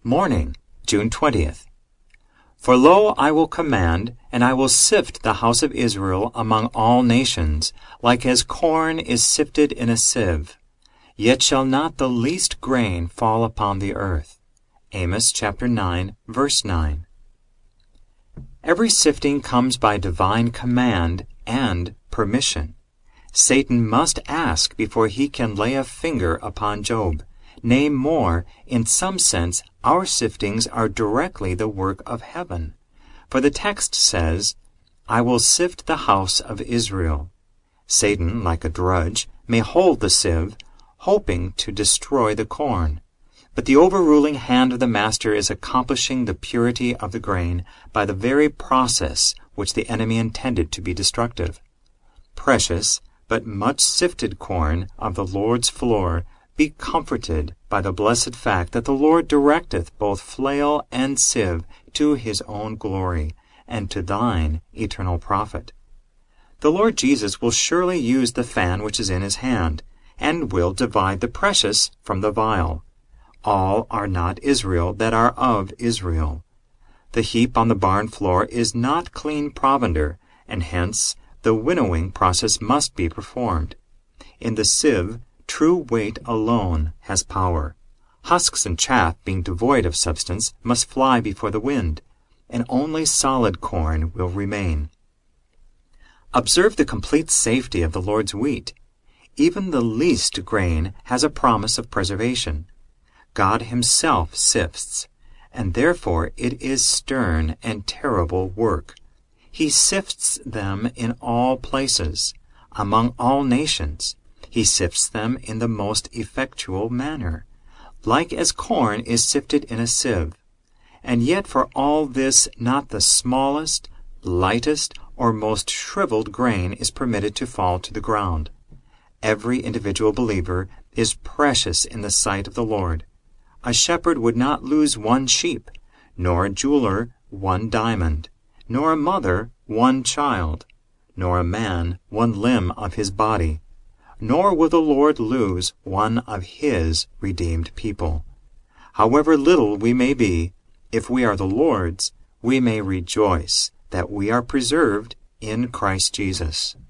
Morning, June 20th. For lo, I will command, and I will sift the house of Israel among all nations, like as corn is sifted in a sieve. Yet shall not the least grain fall upon the earth. Amos chapter 9, verse 9. Every sifting comes by divine command and permission. Satan must ask before he can lay a finger upon Job. Nay, more, in some sense, our siftings are directly the work of heaven. For the text says, I will sift the house of Israel. Satan, like a drudge, may hold the sieve, hoping to destroy the corn. But the overruling hand of the master is accomplishing the purity of the grain by the very process which the enemy intended to be destructive. Precious, but much sifted corn of the Lord's floor, be comforted by the blessed fact that the Lord directeth both flail and sieve to his own glory, and to thine eternal profit. The Lord Jesus will surely use the fan which is in his hand, and will divide the precious from the vile. All are not Israel that are of Israel. The heap on the barn floor is not clean provender, and hence the winnowing process must be performed. In the sieve, true weight alone has power. Husks and chaff, being devoid of substance, must fly before the wind, and only solid corn will remain. Observe the complete safety of the Lord's wheat. Even the least grain has a promise of preservation. God himself sifts, and therefore it is stern and terrible work. He sifts them in all places, among all nations. He sifts them in the most effectual manner, like as corn is sifted in a sieve. And yet for all this not the smallest, lightest, or most shriveled grain is permitted to fall to the ground. Every individual believer is precious in the sight of the Lord. A shepherd would not lose one sheep, nor a jeweler one diamond, nor a mother one child, nor a man one limb of his body. Nor will the Lord lose one of his redeemed people. However little we may be, if we are the Lord's, we may rejoice that we are preserved in Christ Jesus.